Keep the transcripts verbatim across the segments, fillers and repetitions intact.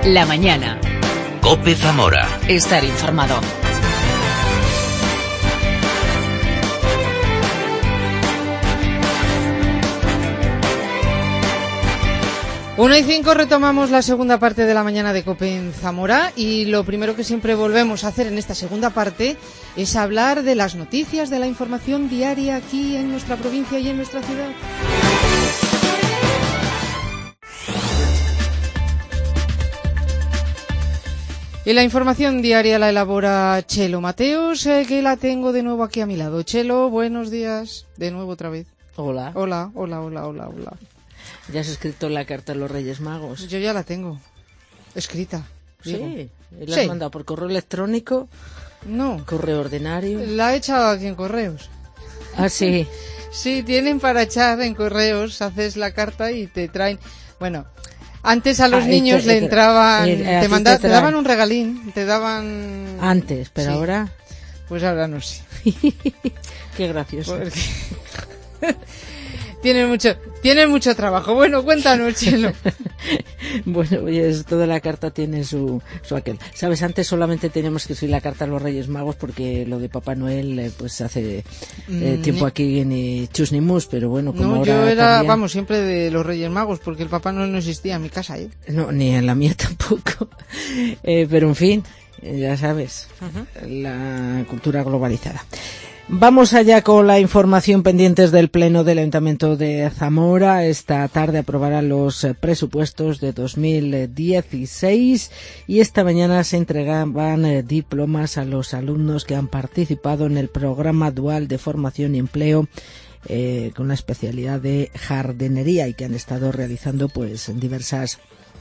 La mañana. COPE Zamora. Estar informado. Una y cinco retomamos la segunda parte de la mañana de COPE en Zamora y lo primero que siempre volvemos a hacer en esta segunda parte es hablar de las noticias, de la información diaria aquí en nuestra provincia y en nuestra ciudad. Y la información diaria la elabora Chelo Mateos, eh, que la tengo de nuevo aquí a mi lado. Chelo, buenos días, de nuevo otra vez. Hola. Hola, hola, hola, hola, hola. ¿Ya has escrito la carta a los Reyes Magos? Yo ya la tengo, escrita. Sí, digo. ¿y la has Sí. mandado por correo electrónico? No, ¿Correo ordinario? la he echado aquí en correos. Ah, sí. Sí, tienen para echar en correos, haces la carta y te traen... Bueno, antes a los Ah, niños te- le te- entraban... eh, a te, ti manda- te te traen. daban un regalín, te daban... Antes, pero Sí. ahora... Pues ahora no sé. Qué gracioso. Porque... tienen mucho, tienen mucho trabajo. Bueno, cuéntanos, Chelo. Bueno, pues toda la carta tiene su, su aquel. Sabes, antes solamente teníamos que escribir la carta a los Reyes Magos porque lo de Papá Noel, eh, pues hace eh, Mm, tiempo ni- aquí ni chus ni mus, pero bueno, como No, ahora yo era, también- vamos, siempre de los Reyes Magos, porque el Papá Noel no existía en mi casa, ¿eh? No, ni en la mía tampoco. Eh, pero en fin, eh, ya sabes, la cultura globalizada. Vamos allá con la información pendientes del Pleno del Ayuntamiento de Zamora. Esta tarde aprobarán los eh, presupuestos de dos mil dieciséis y esta mañana se entregaban eh, diplomas a los alumnos que han participado en el programa dual de formación y empleo eh, con la especialidad de jardinería y que han estado realizando pues diversas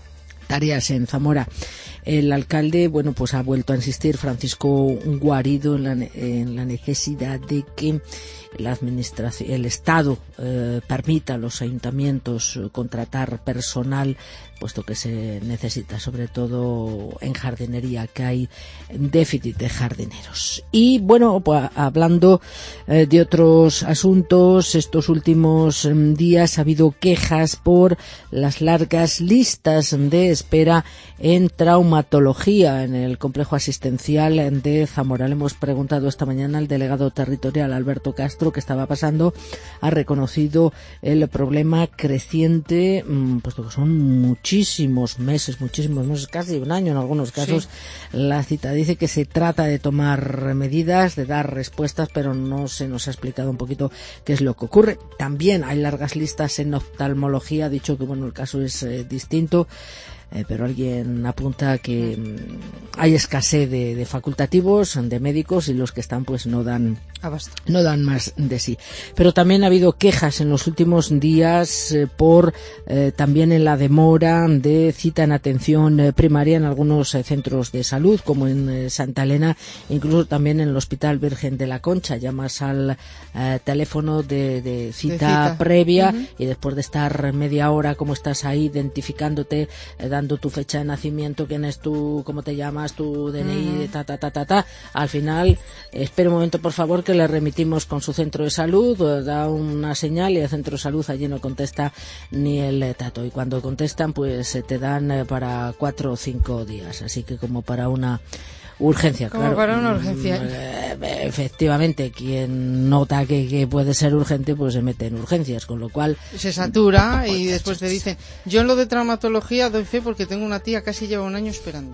tareas en Zamora. El alcalde, bueno, pues ha vuelto a insistir, Francisco Guarido, en la, en la necesidad de que la administración, el Estado eh, permita a los ayuntamientos eh, contratar personal, puesto que se necesita, sobre todo en jardinería, que hay déficit de jardineros. Y bueno, pues, hablando eh, de otros asuntos, estos últimos eh, días ha habido quejas por las largas listas de espera en traumatología en el complejo asistencial de Zamora. Le hemos preguntado esta mañana al delegado territorial Alberto Castro qué estaba pasando. Ha reconocido el problema creciente, puesto que son muchísimos meses, muchísimos meses, casi un año en algunos casos. Sí. La cita dice que se trata de tomar medidas, de dar respuestas, pero no se nos ha explicado un poquito qué es lo que ocurre. También hay largas listas en oftalmología. Ha dicho que bueno, el caso es eh, distinto. Eh, pero alguien apunta que mmm, hay escasez de, de facultativos, de médicos, y los que están pues no dan Abasto. no dan más de sí. Pero también ha habido quejas en los últimos días eh, por eh, también en la demora de cita en atención eh, primaria en algunos eh, centros de salud, como en eh, Santa Elena, incluso también en el Hospital Virgen de la Concha. Llamas al eh, teléfono de, de, cita, de cita previa uh-huh. y después de estar media hora, como estás ahí, identificándote, eh, dando tu fecha de nacimiento, quién es tú, cómo te llamas, tu D N I, uh-huh. ta, ta, ta, ta, ta. Al final, espera un momento, por favor, que le remitimos con su centro de salud, da una señal y el centro de salud allí no contesta ni el tato. Y cuando contestan, pues te dan para cuatro o cinco días. Así que como para una urgencia, como claro. para una urgencia. Eh, efectivamente, quien nota que, que puede ser urgente, pues se mete en urgencias, con lo cual... Se satura y después te dicen, yo en lo de traumatología doy fe porque tengo una tía casi lleva un año esperando.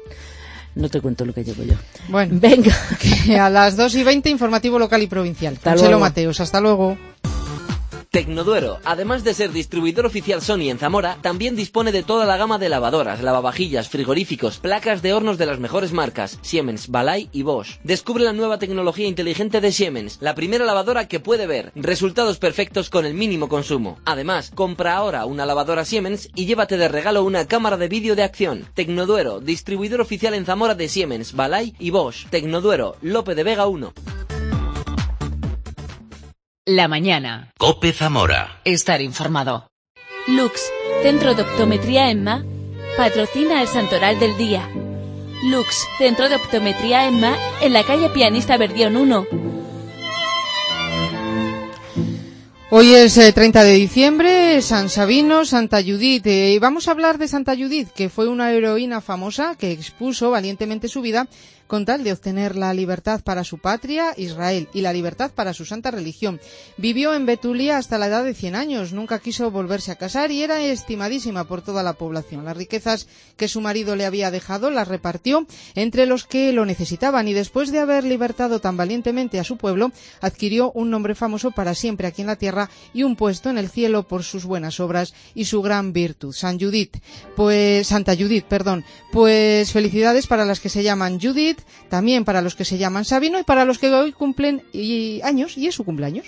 No te cuento lo que llevo yo. Bueno, venga. Que a las dos y veinte, informativo local y provincial. Hasta Chelo Mateos, hasta luego. Tecnoduero, además de ser distribuidor oficial Sony en Zamora, también dispone de toda la gama de lavadoras, lavavajillas, frigoríficos, placas de hornos de las mejores marcas, Siemens, Balay y Bosch. Descubre la nueva tecnología inteligente de Siemens, la primera lavadora que puede ver resultados perfectos con el mínimo consumo. Además, compra ahora una lavadora Siemens y llévate de regalo una cámara de vídeo de acción. Tecnoduero, distribuidor oficial en Zamora de Siemens, Balay y Bosch. Tecnoduero, Lope de Vega uno. La mañana. COPE Zamora. Estar informado. Lux, Centro de Optometría Emma, patrocina el Santoral del Día. Lux, Centro de Optometría Emma, en la calle Pianista Verdión uno. Hoy es eh, treinta de diciembre, San Sabino, Santa Judith, eh, y vamos a hablar de Santa Judith, que fue una heroína famosa que expuso valientemente su vida con tal de obtener la libertad para su patria, Israel, y la libertad para su santa religión. Vivió en Betulia hasta la edad de cien años, nunca quiso volverse a casar y era estimadísima por toda la población. Las riquezas que su marido le había dejado las repartió entre los que lo necesitaban y después de haber libertado tan valientemente a su pueblo, adquirió un nombre famoso para siempre aquí en la tierra y un puesto en el cielo por sus buenas obras y su gran virtud. San Judith, pues Santa Judith, perdón. Pues felicidades para las que se llaman Judith, también para los que se llaman Sabino y para los que hoy cumplen y años y es su cumpleaños.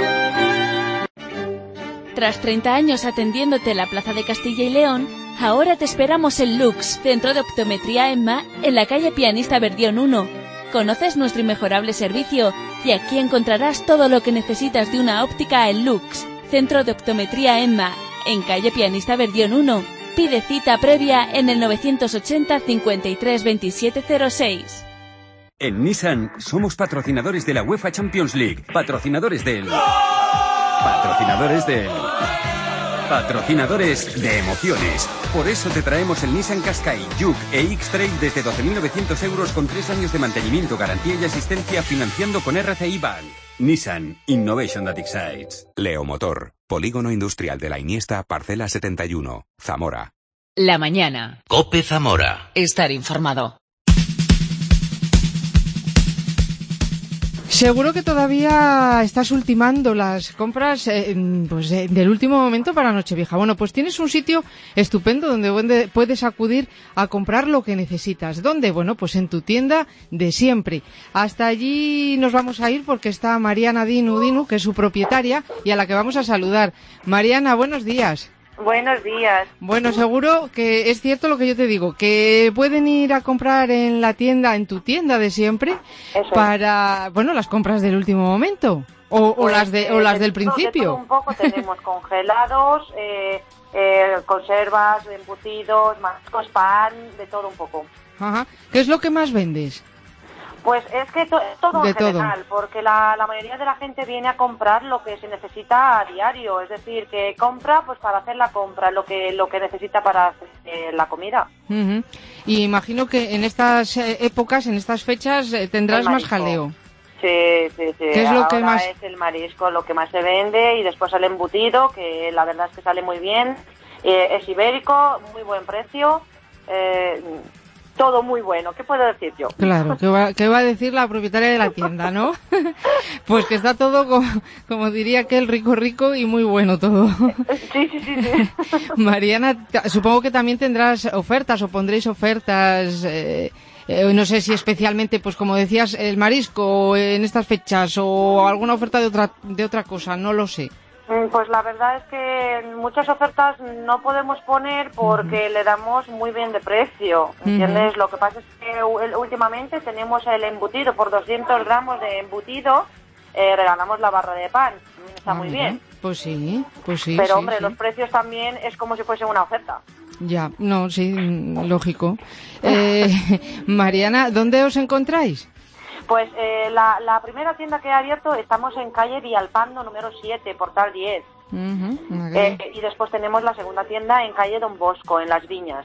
Tras treinta años atendiéndote en la Plaza de Castilla y León, ahora te esperamos en Lux, Centro de Optometría EMMA, en la calle Pianista Verdión uno. Conoces nuestro inmejorable servicio y aquí encontrarás todo lo que necesitas de una óptica en Lux, Centro de Optometría EMMA, en calle Pianista Verdión uno. Pide cita previa en el novecientos ochenta cincuenta y tres veintisiete cero seis. En Nissan somos patrocinadores de la UEFA Champions League, patrocinadores del... Patrocinadores del... Patrocinadores de emociones. Por eso te traemos el Nissan Qashqai, Juke e X-Trail desde doce mil novecientos euros con tres años de mantenimiento, garantía y asistencia financiando con R C I Bank. Nissan Innovation that excites. Leomotor, Polígono Industrial de la Iniesta, Parcela setenta y uno, Zamora. La mañana. COPE Zamora. Estar informado. Seguro que todavía estás ultimando las compras eh, pues, eh, del último momento para Nochevieja. Bueno, pues tienes un sitio estupendo donde puedes acudir a comprar lo que necesitas. ¿Dónde? Bueno, pues en tu tienda de siempre. Hasta allí nos vamos a ir porque está Mariana Dinu Dinu, que es su propietaria y a la que vamos a saludar. Mariana, buenos días. Buenos días. Bueno, seguro que es cierto lo que yo te digo, que pueden ir a comprar en la tienda, en tu tienda de siempre, Eso para, es. bueno, las compras del último momento, o, Pues, o las de, o eh, las de del todo, principio. De todo un poco tenemos congelados, eh, eh, conservas, embutidos, mascos, pan, de todo un poco. Ajá. ¿Qué es lo que más vendes? Pues es que to todo De en general, todo. porque la, la mayoría de la gente viene a comprar lo que se necesita a diario, es decir, que compra pues para hacer la compra, lo que lo que necesita para hacer eh, la comida. Uh-huh. Y imagino que en estas eh, épocas, en estas fechas, eh, tendrás El más marisco. jaleo. Sí, sí, sí. ¿Qué es lo Ahora que más- es el marisco lo que más se vende y después el embutido, que la verdad es que sale muy bien. Eh, es ibérico, muy buen precio. Eh, todo muy bueno. ¿Qué puedo decir yo? Claro, ¿qué va, qué va a decir la propietaria de la tienda, no? Pues que está todo, como, como diría aquel, rico, rico y muy bueno todo. Sí, sí, sí, sí. Mariana, t- supongo que también tendrás ofertas o pondréis ofertas, eh, eh, no sé si especialmente, pues como decías, el marisco en estas fechas o alguna oferta de otra, de otra cosa, no lo sé. Pues la verdad es que muchas ofertas no podemos poner porque uh-huh. le damos muy bien de precio, ¿entiendes? Uh-huh. Lo que pasa es que últimamente tenemos el embutido, por doscientos gramos de embutido, eh, regalamos la barra de pan, está ah, muy bien. Pues sí, pues sí. Pero sí, hombre, sí. los precios también es como si fuese una oferta. Ya, no, sí, lógico. Eh, Mariana, ¿dónde os encontráis? Pues eh, la, la primera tienda que he abierto estamos en calle Villalpando número siete, Portal diez. Uh-huh, okay. eh, y después tenemos la segunda tienda en calle Don Bosco, en Las Viñas.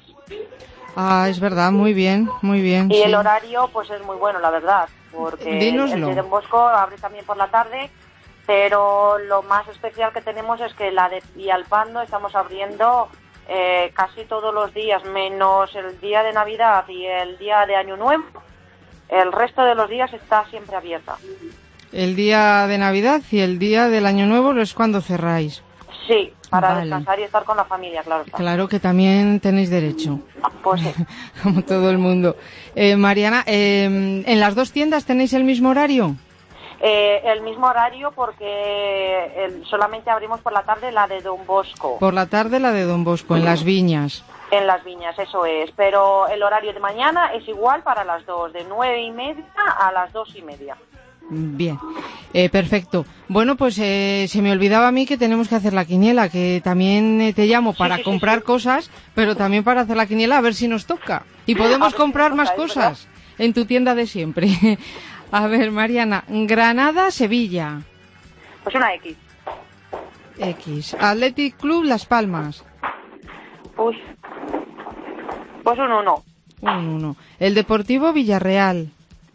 Ah, es verdad, muy bien, muy bien. Y sí. el horario pues es muy bueno, la verdad, porque Dínoslo. el de Don Bosco abre también por la tarde, pero lo más especial que tenemos es que la de Villalpando estamos abriendo eh, casi todos los días, menos el día de Navidad y el día de Año Nuevo. El resto de los días está siempre abierta. El día de Navidad y el día del Año Nuevo es cuando cerráis. Sí, para vale. descansar y estar con la familia, claro está. Claro que también tenéis derecho. Pues sí. Como todo el mundo. Eh, Mariana, eh, ¿en las dos tiendas tenéis el mismo horario? Eh, el mismo horario porque el, solamente abrimos por la tarde la de Don Bosco. Por la tarde la de Don Bosco, en Las Viñas. En Las Viñas, eso es. Pero el horario de mañana es igual para las dos, de nueve y media a las dos y media. Bien, eh, perfecto. Bueno, pues eh, se me olvidaba a mí que tenemos que hacer la quiniela, que también eh, te llamo para sí, sí, comprar sí, sí. cosas, pero también para hacer la quiniela, a ver si nos toca. Y podemos comprar más toca, cosas en tu tienda de siempre. A ver, Mariana, Granada, Sevilla. Pues una X. X. Athletic Club Las Palmas. Uy. Pues un uno. Un uno. El Deportivo Villarreal.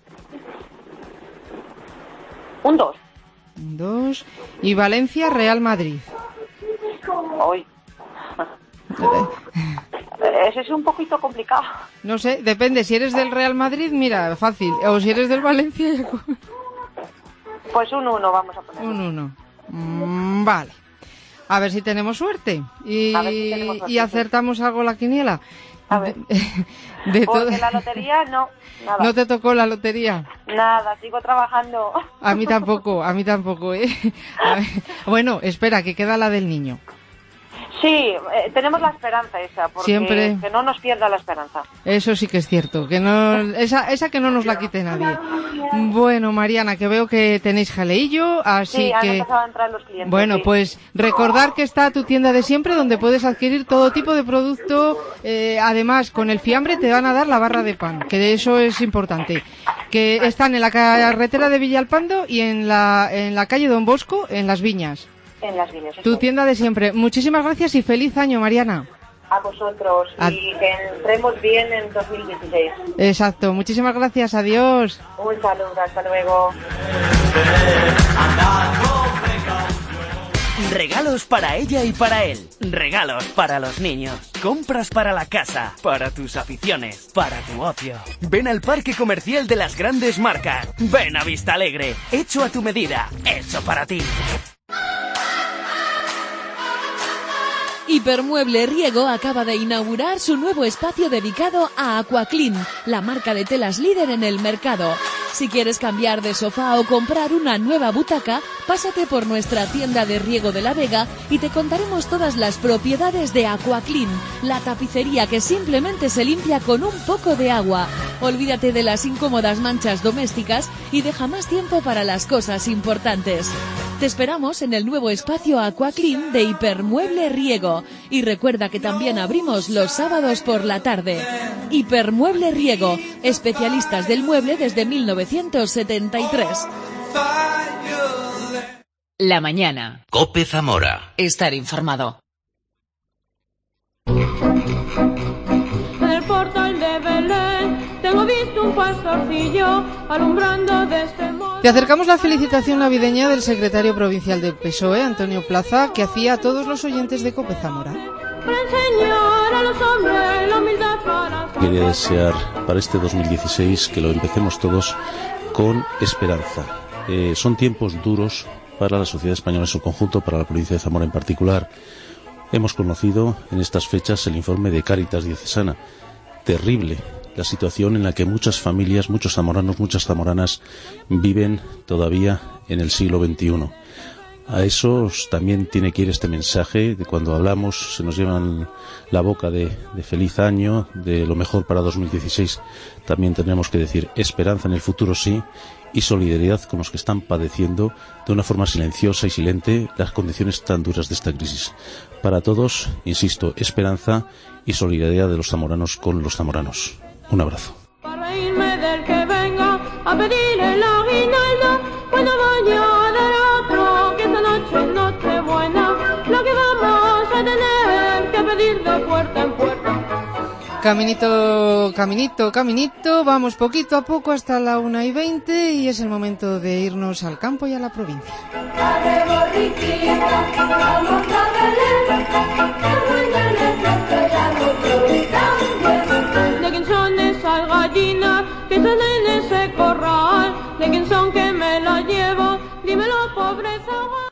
Un dos. Un dos. Y Valencia Real Madrid. Uy. Ese es un poquito complicado. No sé, depende. Si eres del Real Madrid, mira, fácil. O si eres del Valencia... Pues un uno vamos a poner. Un uno. Mm, vale. A ver si tenemos suerte. Y, A ver si tenemos suerte, y acertamos algo la quiniela. A ver. De, de Porque todo... la lotería no, nada. ¿No te tocó la lotería? Nada, sigo trabajando. A mí tampoco, a mí tampoco, ¿eh? A ver, bueno, espera, que queda la del niño. Sí, eh, tenemos la esperanza esa, porque Siempre. que no nos pierda la esperanza. Eso sí que es cierto, que no, esa, esa que no nos la quite nadie. Bueno, Mariana, que veo que tenéis jaleillo, así Sí, han que... empezado a entrar los clientes. Bueno, sí. pues recordar que está tu tienda de siempre, donde puedes adquirir todo tipo de producto. Eh, además, con el fiambre te van a dar la barra de pan, que de eso es importante. Que están en la carretera de Villalpando y en la, en la calle Don Bosco, en Las Viñas. En las vídeos. Tu tienda de siempre. Muchísimas gracias y feliz año, Mariana. A vosotros. A- Y que entremos bien en dos mil dieciséis. Exacto. Muchísimas gracias. Adiós. Un saludo, hasta luego. Regalos para ella y para él. Regalos para los niños. Compras para la casa, para tus aficiones, para tu ocio. Ven al Parque Comercial de las Grandes Marcas. Ven a Vista Alegre. Hecho a tu medida. Hecho para ti. Hipermueble Riego acaba de inaugurar su nuevo espacio dedicado a Aquaclean, la marca de telas líder en el mercado. Si quieres cambiar de sofá o comprar una nueva butaca, pásate por nuestra tienda de Riego de la Vega y te contaremos todas las propiedades de Aquaclean, la tapicería que simplemente se limpia con un poco de agua. Olvídate de las incómodas manchas domésticas y deja más tiempo para las cosas importantes. Te esperamos en el nuevo espacio Aquaclean de Hipermueble Riego. Y recuerda que también abrimos los sábados por la tarde. Hipermueble Riego, especialistas del mueble desde mil novecientos setenta y tres. La mañana. Cope Zamora. Estar informado. En el portal de Belén tengo visto un pastorcillo alumbrando desde modo. Te acercamos la felicitación navideña del secretario provincial del P S O E, Antonio Plaza, que hacía a todos los oyentes de Cope Zamora. Para enseñar a los hombres la humildad para su... Quería desear para este dos mil dieciséis que lo empecemos todos con esperanza. Eh, son tiempos duros para la sociedad española en su conjunto, para la provincia de Zamora en particular. Hemos conocido en estas fechas el informe de Cáritas Diocesana. Terrible la situación en la que muchas familias, muchos zamoranos, muchas zamoranas viven todavía en el siglo veintiuno. A eso también tiene que ir este mensaje de cuando hablamos, se nos llevan la boca de, de feliz año, de lo mejor para dos mil dieciséis. También tenemos que decir esperanza en el futuro, sí, y solidaridad con los que están padeciendo de una forma silenciosa y silente las condiciones tan duras de esta crisis. Para todos, insisto, esperanza y solidaridad de los zamoranos con los zamoranos. Un abrazo. Para reírme del que venga a pedir el aguinaldo, cuando vaya a dar otro, que esta noche es noche buena, lo que vamos a tener que pedir de puerta en puerta. Caminito, caminito, caminito, vamos poquito a poco hasta la una y veinte y es el momento de irnos al campo y a la provincia. De quién son esas gallinas que salen en ese corral, de quién son que me las llevo, dímelo, pobreza.